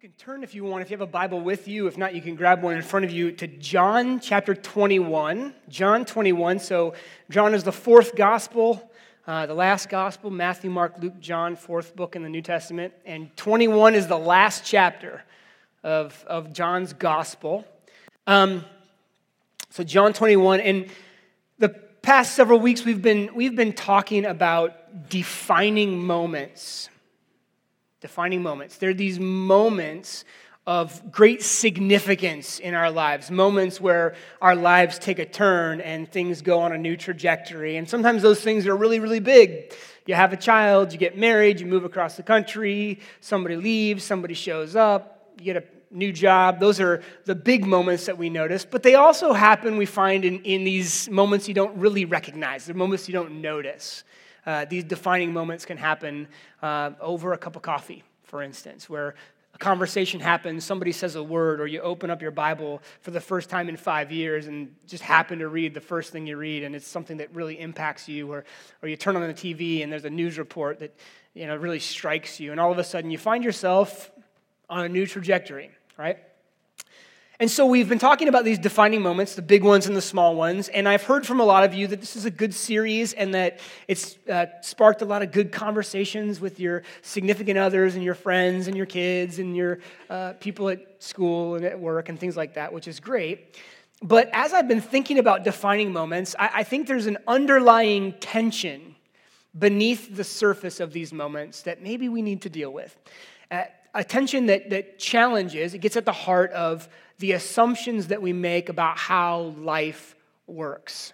can turn if you want, if you have a Bible with you. If not, you can grab one in front of you to John chapter 21. John 21. So John is the fourth gospel, the last gospel, Matthew, Mark, Luke, John, fourth book in the New Testament. And 21 is the last chapter of John's gospel. So John 21. And the past several weeks we've been talking about defining moments. Defining moments. They're these moments of great significance in our lives, moments where our lives take a turn and things go on a new trajectory. And sometimes those things are really, really big. You have a child, you get married, you move across the country, somebody leaves, somebody shows up, you get a new job. Those are the big moments that we notice. But they also happen, we find, in these moments you don't really recognize. They're moments you don't notice. These defining moments can happen over a cup of coffee, for instance, where a conversation happens, somebody says a word, or you open up your Bible for the first time in 5 years and just happen to read the first thing you read, and it's something that really impacts you, or you turn on the TV and there's a news report that really strikes you, and all of a sudden you find yourself on a new trajectory, right? And so we've been talking about these defining moments, the big ones and the small ones, and I've heard from a lot of you that this is a good series and that it's sparked a lot of good conversations with your significant others and your friends and your kids and your people at school and at work and things like that, which is great. But as I've been thinking about defining moments, I think there's an underlying tension beneath the surface of these moments that maybe we need to deal with. A tension that challenges, it gets at the heart of the assumptions that we make about how life works.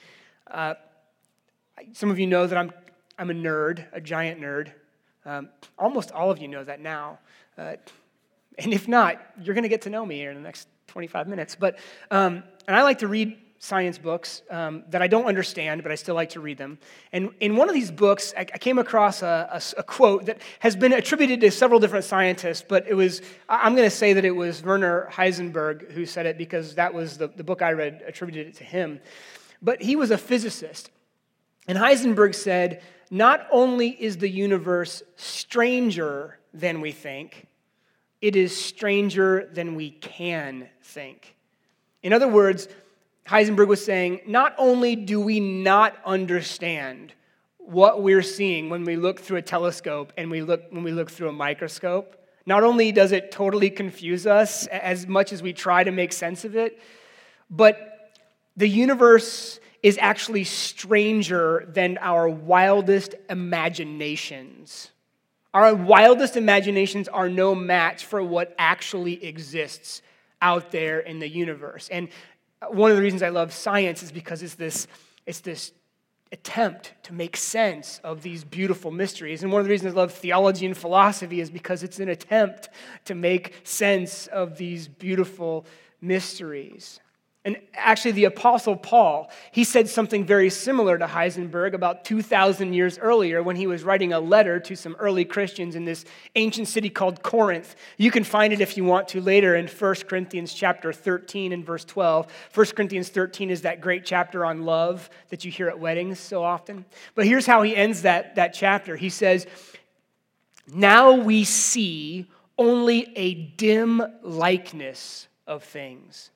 Some of you know that I'm a nerd, a giant nerd. Almost all of you know that now. And if not, you're going to get to know me here in the next 25 minutes. But and I like to read science books that I don't understand, but I still like to read them. And in one of these books, I came across a quote that has been attributed to several different scientists, but I'm going to say that it was Werner Heisenberg who said it because that was the book I read attributed it to him. But he was a physicist. And Heisenberg said, not only is the universe stranger than we think, it is stranger than we can think. In other words, Heisenberg was saying, not only do we not understand what we're seeing when we look through a telescope and when we look through a microscope, not only does it totally confuse us as much as we try to make sense of it, but the universe is actually stranger than our wildest imaginations. Our wildest imaginations are no match for what actually exists out there in the universe. And one of the reasons I love science is because it's this attempt to make sense of these beautiful mysteries. And one of the reasons I love theology and philosophy is because it's an attempt to make sense of these beautiful mysteries. And actually, the Apostle Paul, he said something very similar to Heisenberg about 2,000 years earlier when he was writing a letter to some early Christians in this ancient city called Corinth. You can find it if you want to later in 1 Corinthians chapter 13 and verse 12. 1 Corinthians 13 is that great chapter on love that you hear at weddings so often. But here's how he ends that chapter. He says, "Now we see only a dim likeness of things.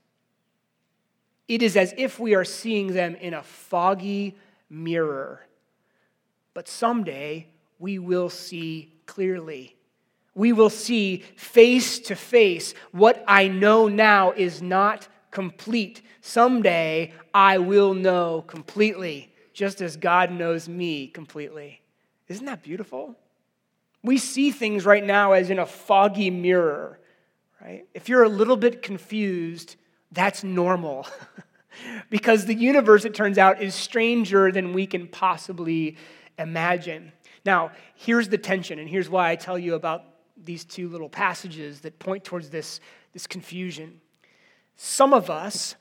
It is as if we are seeing them in a foggy mirror. But someday we will see clearly. We will see face to face. What I know now is not complete. Someday I will know completely, just as God knows me completely." Isn't that beautiful? We see things right now as in a foggy mirror, right? If you're a little bit confused, that's normal. Because the universe, it turns out, is stranger than we can possibly imagine. Now, here's the tension, and here's why I tell you about these two little passages that point towards this confusion. Some of us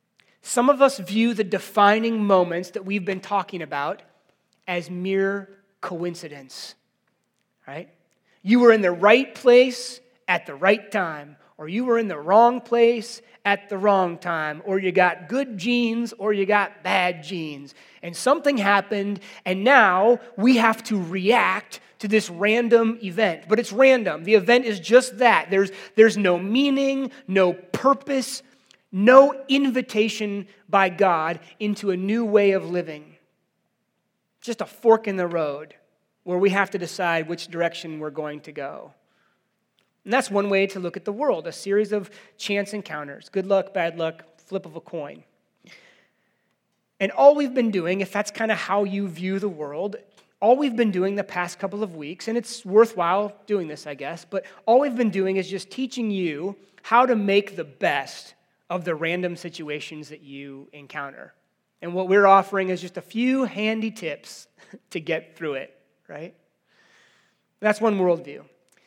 view the defining moments that we've been talking about as mere coincidence, right? You were in the right place at the right time, or you were in the wrong place at the wrong time, or you got good genes, or you got bad genes. And something happened, and now we have to react to this random event, but it's random. The event is just that. There's no meaning, no purpose, no invitation by God into a new way of living. Just a fork in the road where we have to decide which direction we're going to go. And that's one way to look at the world, a series of chance encounters. Good luck, bad luck, flip of a coin. And all we've been doing, if that's kind of how you view the world, all we've been doing the past couple of weeks, and it's worthwhile doing this, I guess, but all we've been doing is just teaching you how to make the best of the random situations that you encounter. And what we're offering is just a few handy tips to get through it, right? That's one worldview.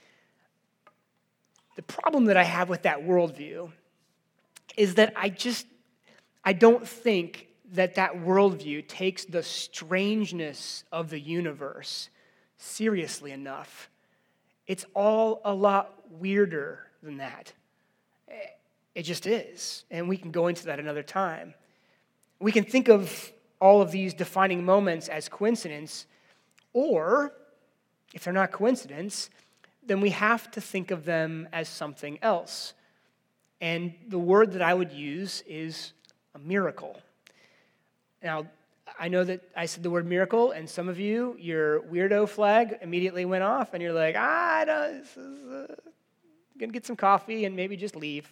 The problem that I have with that worldview is that I don't think that worldview takes the strangeness of the universe seriously enough. It's all a lot weirder than that. It just is. And we can go into that another time. We can think of all of these defining moments as coincidence, or if they're not coincidence, then we have to think of them as something else. And the word that I would use is a miracle. Now, I know that I said the word miracle, and some of you, your weirdo flag immediately went off, and you're like, this is going to get some coffee and maybe just leave.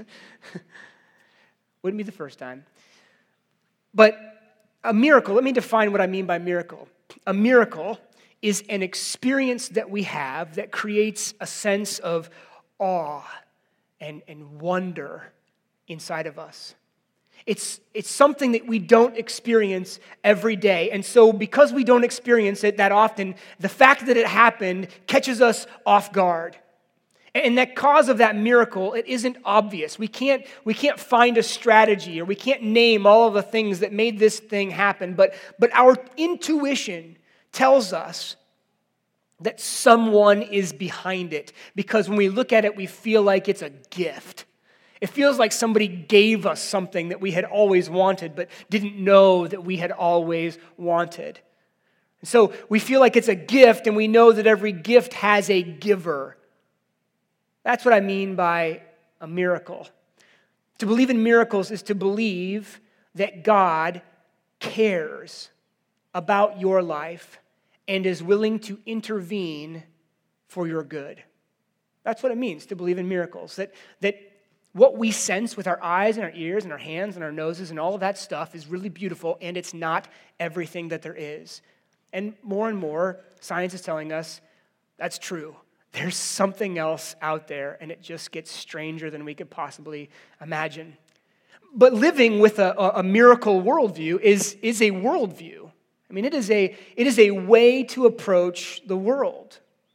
Wouldn't be the first time. But a miracle, let me define what I mean by miracle. A miracle is an experience that we have that creates a sense of awe and wonder inside of us. It's something that we don't experience every day. And so because we don't experience it that often, the fact that it happened catches us off guard. And that cause of that miracle, it isn't obvious. We can't find a strategy, or we can't name all of the things that made this thing happen. But our intuition tells us that someone is behind it, because when we look at it, we feel like it's a gift. It feels like somebody gave us something that we had always wanted, but didn't know that we had always wanted. And so we feel like it's a gift, and we know that every gift has a giver. That's what I mean by a miracle. To believe in miracles is to believe that God cares about your life and is willing to intervene for your good. That's what it means to believe in miracles. That what we sense with our eyes and our ears and our hands and our noses and all of that stuff is really beautiful, and it's not everything that there is. And more, science is telling us that's true. There's something else out there, and it just gets stranger than we could possibly imagine. But living with a miracle worldview is a worldview. I mean, it is a way to approach the world.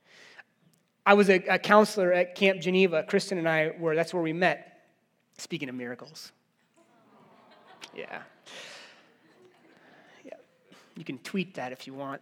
I was a counselor at Camp Geneva. Kristen and I were, that's where we met. Speaking of miracles. Yeah. You can tweet that if you want.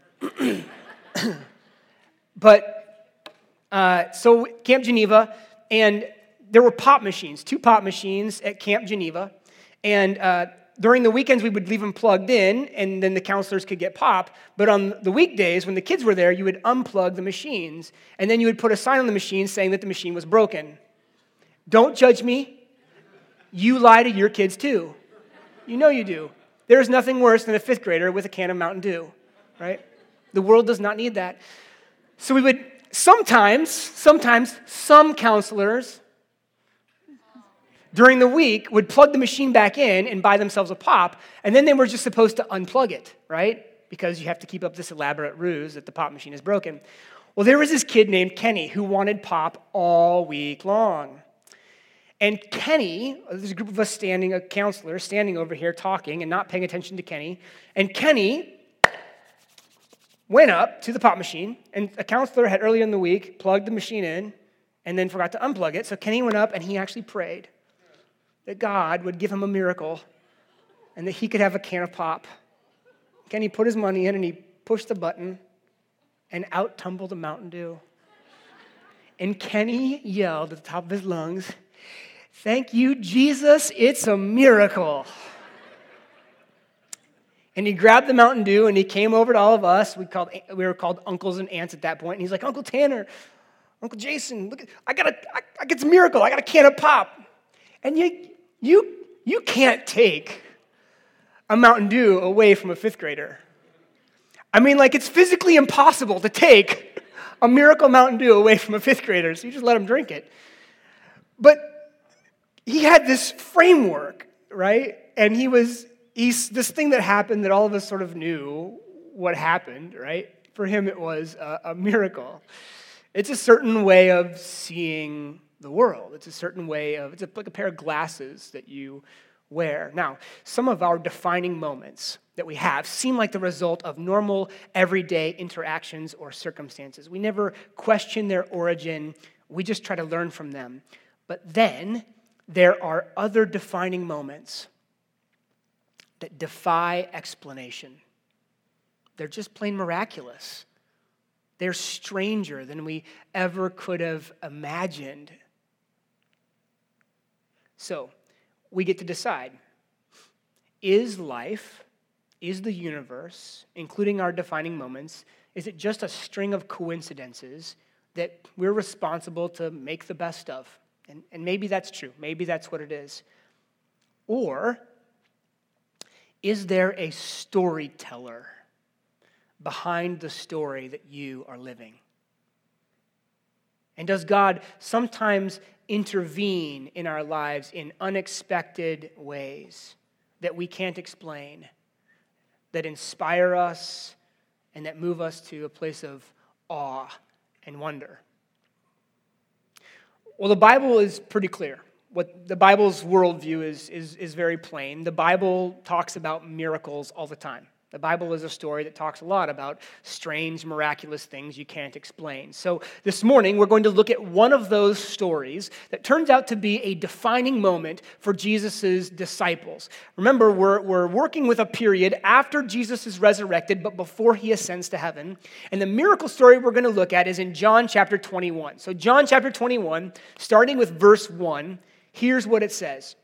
But, so Camp Geneva, and there were pop machines, 2 pop machines at Camp Geneva, and during the weekends, we would leave them plugged in, and then the counselors could get pop. But on the weekdays, when the kids were there, you would unplug the machines, and then you would put a sign on the machine saying that the machine was broken. Don't judge me. You lie to your kids, too. You know you do. There's nothing worse than a 5th grader with a can of Mountain Dew, right? The world does not need that. So we would sometimes, some counselors during the week would plug the machine back in and buy themselves a pop, and then they were just supposed to unplug it, right? Because you have to keep up this elaborate ruse that the pop machine is broken. Well, there was this kid named Kenny who wanted pop all week long. And Kenny, there's a group of us a counselor standing over here talking and not paying attention to Kenny, and Kenny went up to the pop machine, and a counselor had earlier in the week plugged the machine in and then forgot to unplug it, so Kenny went up and he actually prayed that God would give him a miracle and that he could have a can of pop. Kenny put his money in and he pushed the button, and out tumbled a Mountain Dew. And Kenny yelled at the top of his lungs, "Thank you, Jesus, it's a miracle." And he grabbed the Mountain Dew and he came over to all of us. We were called uncles and aunts at that point. And he's like, Uncle Tanner, Uncle Jason, look, I get some Miracle. I got a can of pop. And you can't take a Mountain Dew away from a fifth grader. I mean, like, it's physically impossible to take a Miracle Mountain Dew away from a fifth grader, so you just let him drink it. But he had this framework, right? And he's this thing that happened that all of us sort of knew what happened, right? For him, it was a miracle. It's a certain way of seeing the world. It's like a pair of glasses that you wear. Now, some of our defining moments that we have seem like the result of normal, everyday interactions or circumstances. We never question their origin. We just try to learn from them. But then there are other defining moments that defy explanation. They're just plain miraculous. They're stranger than we ever could have imagined. So, we get to decide. Is life, is the universe, including our defining moments, is it just a string of coincidences that we're responsible to make the best of? And maybe that's true. Maybe that's what it is. Or is there a storyteller behind the story that you are living? And does God sometimes intervene in our lives in unexpected ways that we can't explain, that inspire us and that move us to a place of awe and wonder? Well, the Bible is pretty clear. What the Bible's worldview is very plain. The Bible talks about miracles all the time. The Bible is a story that talks a lot about strange, miraculous things you can't explain. So this morning, we're going to look at one of those stories that turns out to be a defining moment for Jesus' disciples. Remember, we're working with a period after Jesus is resurrected, but before he ascends to heaven. And the miracle story we're going to look at is in John chapter 21. So John chapter 21, starting with verse 1, here's what it says.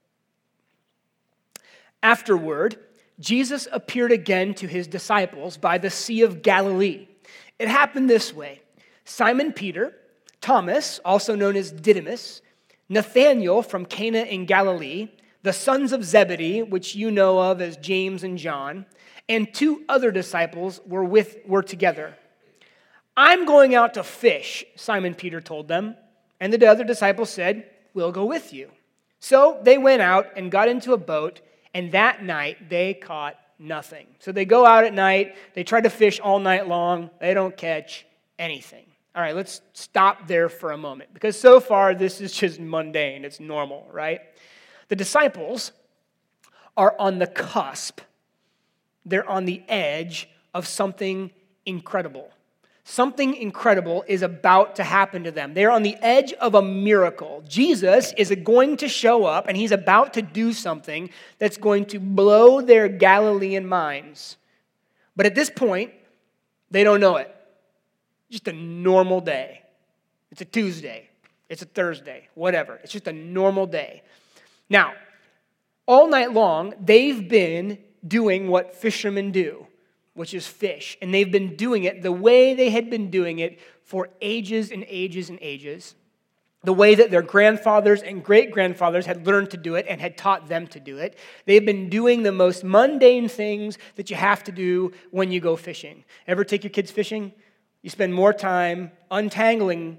Afterward, Jesus appeared again to his disciples by the Sea of Galilee. It happened this way. Simon Peter, Thomas, also known as Didymus, Nathanael from Cana in Galilee, the sons of Zebedee, which you know of as James and John, and two other disciples were together. I'm going out to fish, Simon Peter told them, and the other disciples said, we'll go with you. So they went out and got into a boat, and that night, they caught nothing. So they go out at night. They try to fish all night long. They don't catch anything. All right, let's stop there for a moment. Because so far, this is just mundane. It's normal, right? The disciples are on the cusp. They're on the edge of something incredible. Something incredible is about to happen to them. They're on the edge of a miracle. Jesus is going to show up, and he's about to do something that's going to blow their Galilean minds. But at this point, they don't know it. Just a normal day. It's a Tuesday. It's a Thursday. Whatever. It's just a normal day. Now, all night long, they've been doing what fishermen do, which is fish. And they've been doing it the way they had been doing it for ages and ages and ages. The way that their grandfathers and great-grandfathers had learned to do it and had taught them to do it. They've been doing the most mundane things that you have to do when you go fishing. Ever take your kids fishing? You spend more time untangling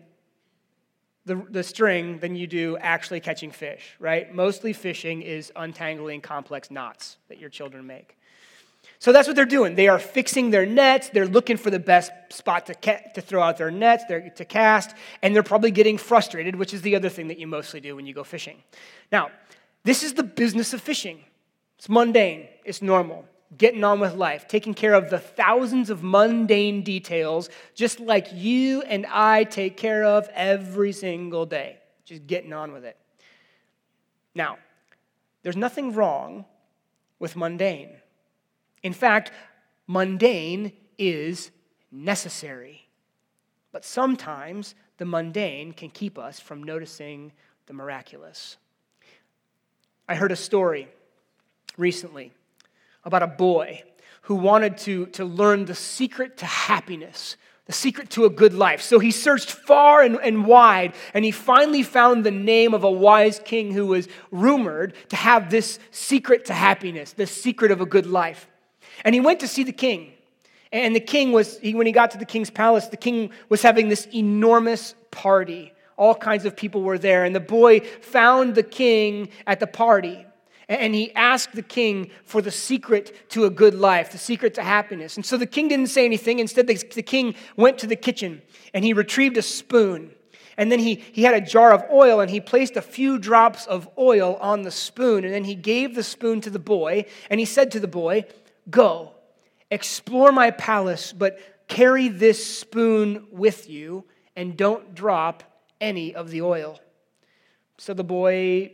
the string than you do actually catching fish, right? Mostly fishing is untangling complex knots that your children make. So that's what they're doing. They are fixing their nets. They're looking for the best spot to throw out their nets, to cast, and they're probably getting frustrated, which is the other thing that you mostly do when you go fishing. Now, this is the business of fishing. It's mundane. It's normal. Getting on with life, taking care of the thousands of mundane details, just like you and I take care of every single day. Just getting on with it. Now, there's nothing wrong with mundane. In fact, mundane is necessary. But sometimes the mundane can keep us from noticing the miraculous. I heard a story recently about a boy who wanted to learn the secret to happiness, the secret to a good life. So he searched far and wide, and he finally found the name of a wise king who was rumored to have this secret to happiness, the secret of a good life. And he went to see the king. And the king when he got to the king's palace, the king was having this enormous party. All kinds of people were there. And the boy found the king at the party. And he asked the king for the secret to a good life, the secret to happiness. And so the king didn't say anything. Instead, the king went to the kitchen and he retrieved a spoon. And then he had a jar of oil and he placed a few drops of oil on the spoon. And then he gave the spoon to the boy and he said to the boy, "Go, explore my palace, but carry this spoon with you and don't drop any of the oil." So the boy,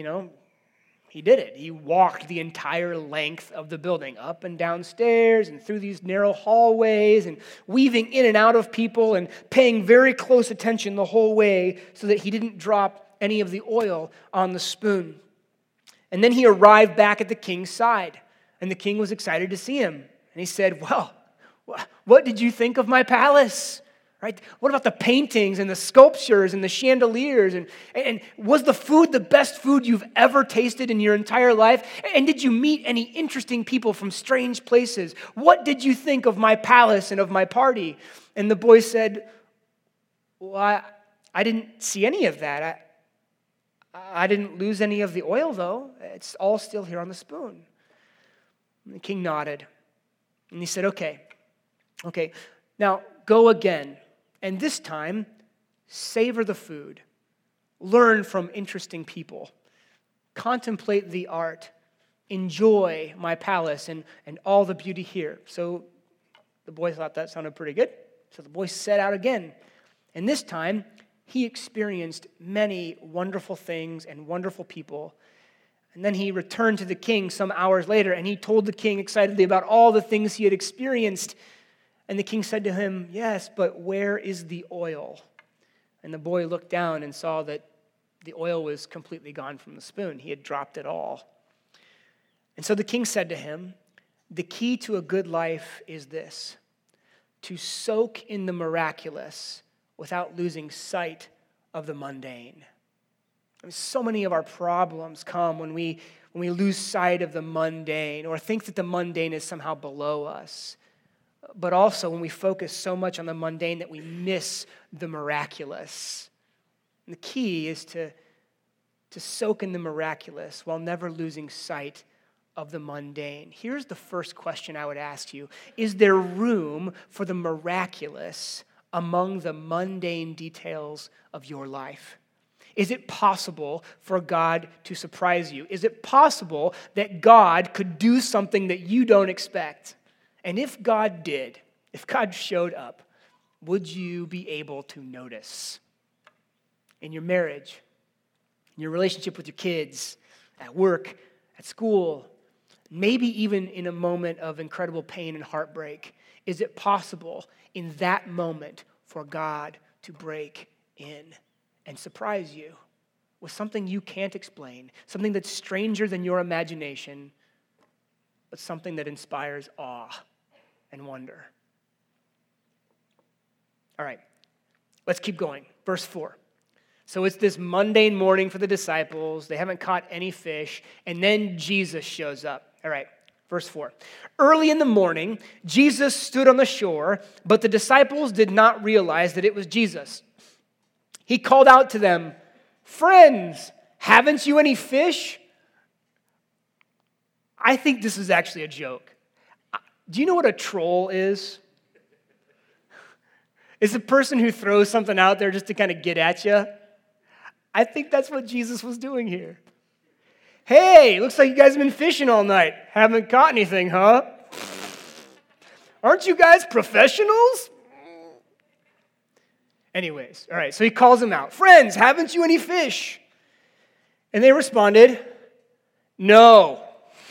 he did it. He walked the entire length of the building, up and downstairs and through these narrow hallways and weaving in and out of people and paying very close attention the whole way so that he didn't drop any of the oil on the spoon. And then he arrived back at the king's side, and the king was excited to see him. And he said, "Well, what did you think of my palace? Right? What about the paintings and the sculptures and the chandeliers? And was the food the best food you've ever tasted in your entire life? And did you meet any interesting people from strange places? What did you think of my palace and of my party?" And the boy said, "Well, I didn't see any of that. I didn't lose any of the oil, though. It's all still here on the spoon." And the king nodded. And he said, Okay, now go again. And this time, savor the food. Learn from interesting people. Contemplate the art. Enjoy my palace and all the beauty here. So the boy thought that sounded pretty good. So the boy set out again. And this time, he experienced many wonderful things and wonderful people. And then he returned to the king some hours later, and he told the king excitedly about all the things he had experienced. And the king said to him, "Yes, but where is the oil?" And the boy looked down and saw that the oil was completely gone from the spoon. He had dropped it all. And so the king said to him, "The key to a good life is this: to soak in the miraculous without losing sight of the mundane." I mean, so many of our problems come when we lose sight of the mundane or think that the mundane is somehow below us. But also when we focus so much on the mundane that we miss the miraculous. And the key is to soak in the miraculous while never losing sight of the mundane. Here's the first question I would ask you. Is there room for the miraculous among the mundane details of your life? Is it possible for God to surprise you? Is it possible that God could do something that you don't expect? And if God did, if God showed up, would you be able to notice? In your marriage, in your relationship with your kids, at work, at school, maybe even in a moment of incredible pain and heartbreak, is it possible in that moment for God to break in and surprise you with something you can't explain, something that's stranger than your imagination, but something that inspires awe and wonder? All right, let's keep going. Verse 4. So it's this mundane morning for the disciples. They haven't caught any fish, and then Jesus shows up. All right, verse 4. Early in the morning, Jesus stood on the shore, but the disciples did not realize that it was Jesus. He called out to them, "Friends, haven't you any fish?" I think this is actually a joke. Do you know what a troll is? It's a person who throws something out there just to kind of get at you. I think that's what Jesus was doing here. "Hey, looks like you guys have been fishing all night. Haven't caught anything, huh? Aren't you guys professionals?" Anyways, all right, so he calls them out. "Friends, haven't you any fish?" And they responded, "No,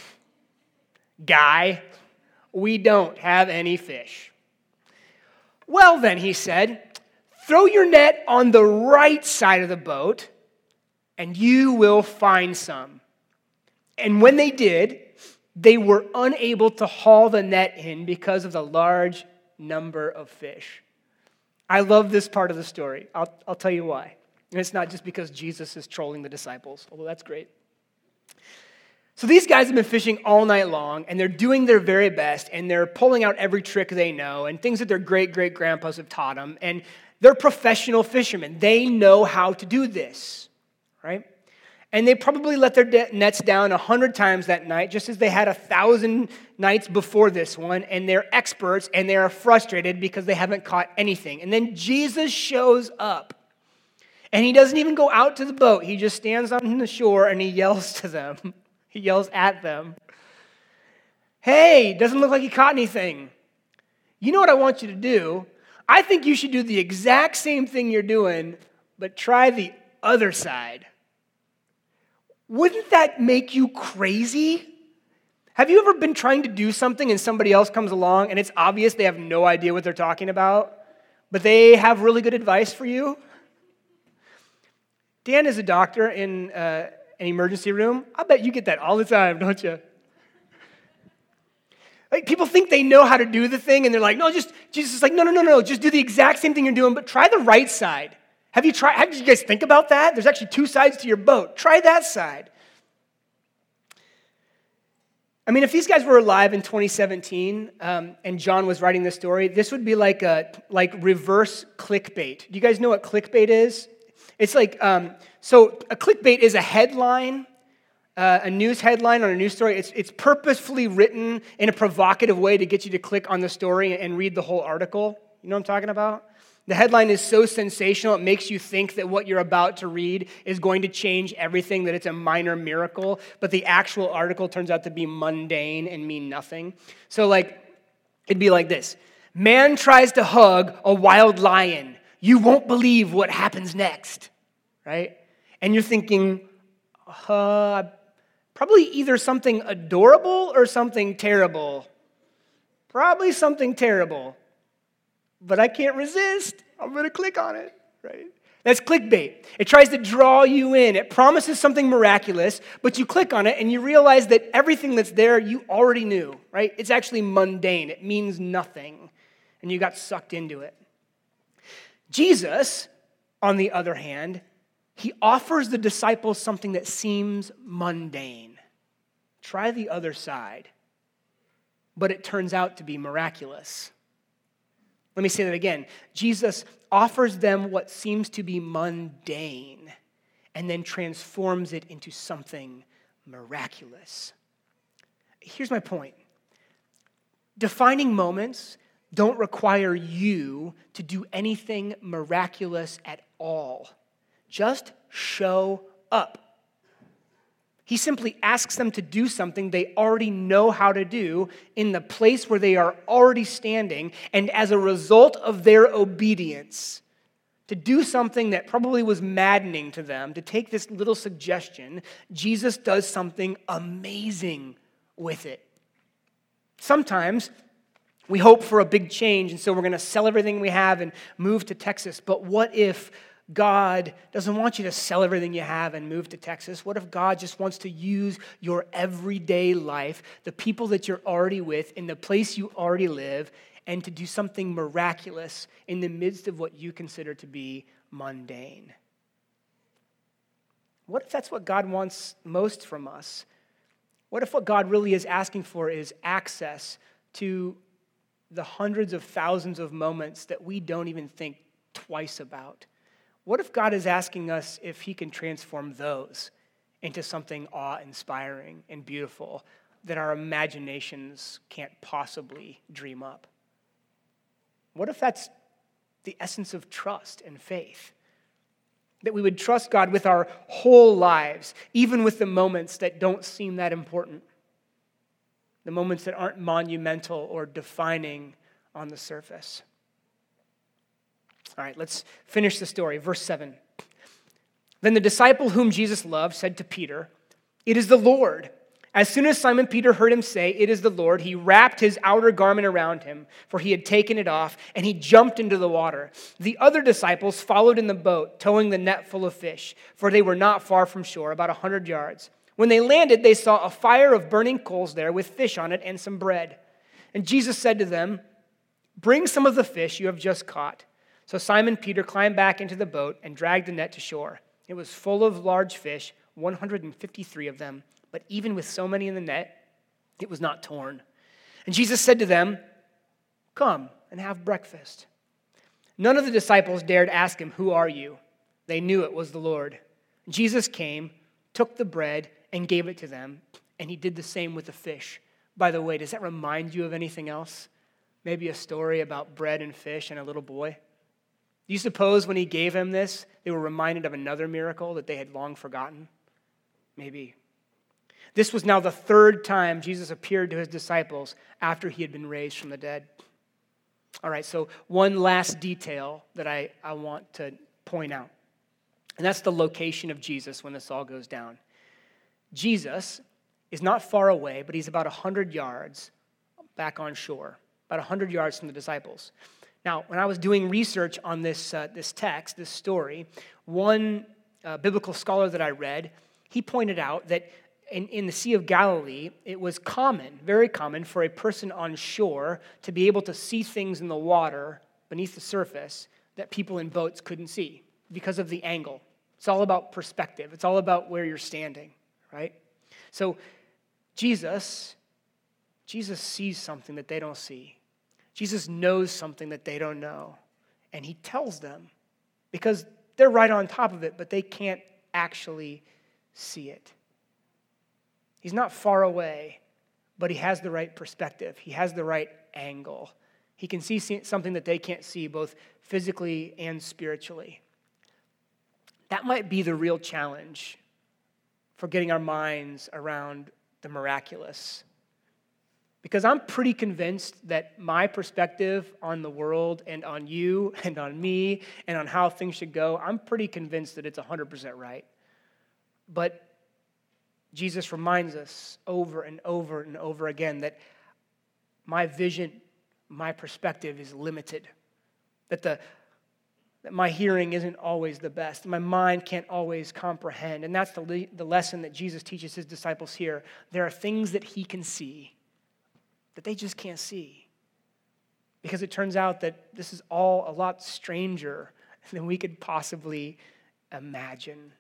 guy, we don't have any fish." "Well then," he said, "throw your net on the right side of the boat, and you will find some." And when they did, they were unable to haul the net in because of the large number of fish. I love this part of the story. I'll tell you why. And it's not just because Jesus is trolling the disciples, although that's great. So these guys have been fishing all night long, and they're doing their very best, and they're pulling out every trick they know, and things that their great-great-grandpas have taught them, and they're professional fishermen. They know how to do this, right? And they probably let their nets down 100 times that night, just as they had 1,000 nights before this one, and they're experts, and they are frustrated because they haven't caught anything. And then Jesus shows up, and he doesn't even go out to the boat. He just stands on the shore, and he yells to them. He yells at them, "Hey, doesn't look like you caught anything. You know what I want you to do? I think you should do the exact same thing you're doing, but try the other side." Wouldn't that make you crazy? Have you ever been trying to do something and somebody else comes along and it's obvious they have no idea what they're talking about, but they have really good advice for you? Dan is a doctor in an emergency room. I bet you get that all the time, don't you? Like, people think they know how to do the thing, and they're like, no, Jesus is like, no, just do the exact same thing you're doing, but try the right side. Did you guys think about that? There's actually two sides to your boat. Try that side. I mean, if these guys were alive in 2017, and John was writing this story, this would be like reverse clickbait. Do you guys know what clickbait is? It's like, so a clickbait is a headline, a news headline on a news story. It's purposefully written in a provocative way to get you to click on the story and read the whole article. You know what I'm talking about? The headline is so sensational, it makes you think that what you're about to read is going to change everything, that it's a minor miracle, but the actual article turns out to be mundane and mean nothing. So it'd be like this. Man tries to hug a wild lion. You won't believe what happens next, right? And you're thinking, probably either something adorable or something terrible. Probably something terrible. But I can't resist. I'm going to click on it, right? That's clickbait. It tries to draw you in. It promises something miraculous, but you click on it and you realize that everything that's there you already knew, right? It's actually mundane. It means nothing, and you got sucked into it. Jesus, on the other hand, he offers the disciples something that seems mundane. Try the other side. But it turns out to be miraculous. Let me say that again. Jesus offers them what seems to be mundane and then transforms it into something miraculous. Here's my point. Defining moments don't require you to do anything miraculous at all. Just show up. He simply asks them to do something they already know how to do in the place where they are already standing, and as a result of their obedience, to do something that probably was maddening to them, to take this little suggestion, Jesus does something amazing with it. Sometimes we hope for a big change, and so we're going to sell everything we have and move to Texas. But what if God doesn't want you to sell everything you have and move to Texas? What if God just wants to use your everyday life, the people that you're already with, in the place you already live, and to do something miraculous in the midst of what you consider to be mundane? What if that's what God wants most from us? What if what God really is asking for is access to the hundreds of thousands of moments that we don't even think twice about? What if God is asking us if he can transform those into something awe-inspiring and beautiful that our imaginations can't possibly dream up? What if that's the essence of trust and faith? That we would trust God with our whole lives, even with the moments that don't seem that important, the moments that aren't monumental or defining on the surface. All right, let's finish the story. Verse 7. Then the disciple whom Jesus loved said to Peter, "It is the Lord." As soon as Simon Peter heard him say, "It is the Lord," he wrapped his outer garment around him, for he had taken it off, and he jumped into the water. The other disciples followed in the boat, towing the net full of fish, for they were not far from shore, about 100 yards. When they landed, they saw a fire of burning coals there with fish on it and some bread. And Jesus said to them, "Bring some of the fish you have just caught." So Simon Peter climbed back into the boat and dragged the net to shore. It was full of large fish, 153 of them. But even with so many in the net, it was not torn. And Jesus said to them, "Come and have breakfast." None of the disciples dared ask him, "Who are you?" They knew it was the Lord. Jesus came, took the bread, and gave it to them, and he did the same with the fish. By the way, does that remind you of anything else? Maybe a story about bread and fish and a little boy? Do you suppose when he gave him this, they were reminded of another miracle that they had long forgotten? Maybe. This was now the third time Jesus appeared to his disciples after he had been raised from the dead. All right, so one last detail that I want to point out, and that's the location of Jesus when this all goes down. Jesus is not far away, but he's about 100 yards back on shore, about 100 yards from the disciples. Now, when I was doing research on this text, this story, one biblical scholar that I read, he pointed out that in the Sea of Galilee, it was common, very common, for a person on shore to be able to see things in the water beneath the surface that people in boats couldn't see because of the angle. It's all about perspective. It's all about where you're standing, right? So Jesus sees something that they don't see. Jesus knows something that they don't know, and he tells them because they're right on top of it, but they can't actually see it. He's not far away, but he has the right perspective. He has the right angle. He can see something that they can't see, both physically and spiritually. That might be the real challenge for getting our minds around the miraculous. Because I'm pretty convinced that my perspective on the world and on you and on me and on how things should go, I'm pretty convinced that it's 100% right. But Jesus reminds us over and over and over again that my vision, my perspective is limited. That my hearing isn't always the best. My mind can't always comprehend. And that's the lesson that Jesus teaches his disciples here. There are things that he can see that they just can't see. Because it turns out that this is all a lot stranger than we could possibly imagine.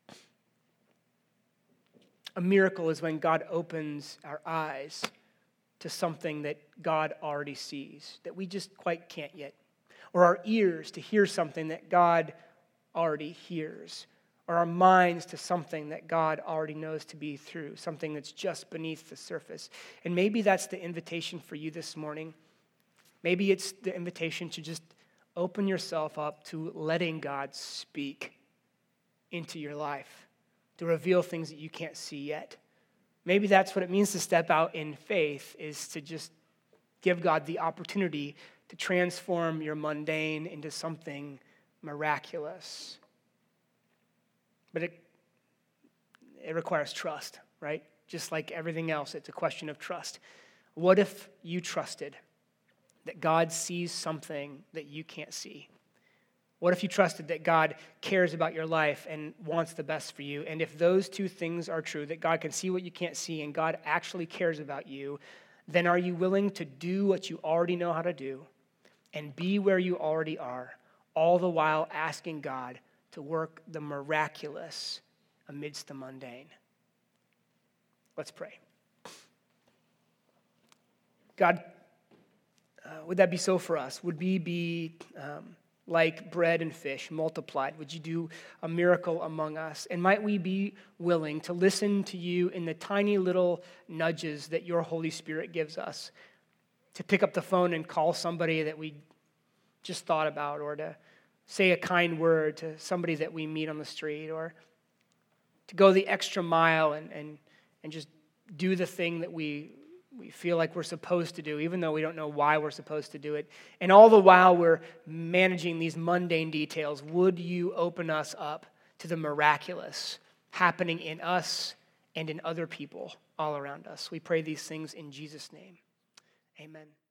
A miracle is when God opens our eyes to something that God already sees, that we just quite can't yet. Or our ears to hear something that God already hears. Or our minds to something that God already knows to be true, something that's just beneath the surface. And maybe that's the invitation for you this morning. Maybe it's the invitation to just open yourself up to letting God speak into your life, to reveal things that you can't see yet. Maybe that's what it means to step out in faith, is to just give God the opportunity to transform your mundane into something miraculous. But it requires trust, right? Just like everything else, it's a question of trust. What if you trusted that God sees something that you can't see? What if you trusted that God cares about your life and wants the best for you? And if those two things are true, that God can see what you can't see and God actually cares about you, then are you willing to do what you already know how to do and be where you already are, all the while asking God to work the miraculous amidst the mundane? Let's pray. God, would that be so for us? Would we be like bread and fish multiplied? Would you do a miracle among us? And might we be willing to listen to you in the tiny little nudges that your Holy Spirit gives us, to pick up the phone and call somebody that we just thought about, or to say a kind word to somebody that we meet on the street, or to go the extra mile and just do the thing that we feel like we're supposed to do, even though we don't know why we're supposed to do it. And all the while we're managing these mundane details, would you open us up to the miraculous happening in us and in other people all around us? We pray these things in Jesus' name. Amen.